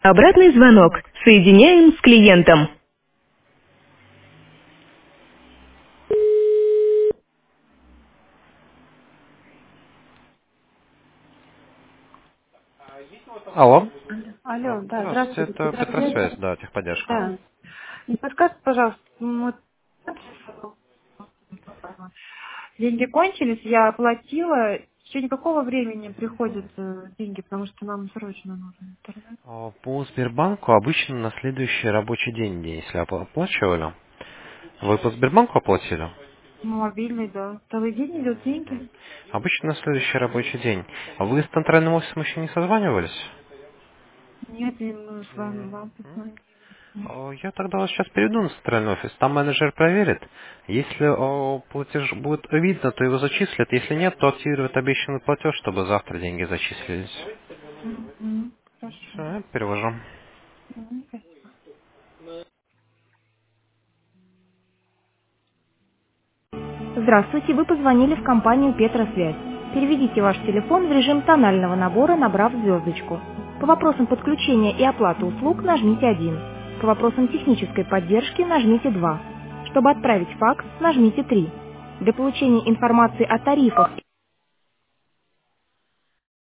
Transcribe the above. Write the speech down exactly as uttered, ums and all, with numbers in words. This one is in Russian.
Обратный звонок. Соединяем с клиентом. Алло. Алло, А, Алло, да, Здравствуйте, здравствуйте, это Петросвязь. Петросвязь, да, техподдержка. Да. Не подскажете, пожалуйста, ну, вот деньги кончились, я оплатила, еще никакого времени приходят э, деньги, потому что нам срочно нужен интернет. А, По Сбербанку обычно на следующий рабочий день, если опла- оплачивали. Вы по Сбербанку оплатили? Ну, мобильный, да. Целый день идут деньги? Обычно на следующий рабочий день. А вы с центральным офисом еще не созванивались? Нет, и мы с вами М, вам м. позвонили. А, Я тогда вас сейчас перейду на центральный офис, там менеджер проверит. Если а, платеж будет видно, то его зачислят. Если нет, то активируют обещанный платеж, чтобы завтра деньги зачислились. Мгм. Хорошо. Все, я перевожу. Мгм, спасибо. Здравствуйте, вы позвонили в компанию Петросвязь. Переведите ваш телефон в режим тонального набора, набрав звездочку. По вопросам подключения и оплаты услуг нажмите один. По вопросам технической поддержки нажмите два. Чтобы отправить факс, нажмите три. Для получения информации о тарифах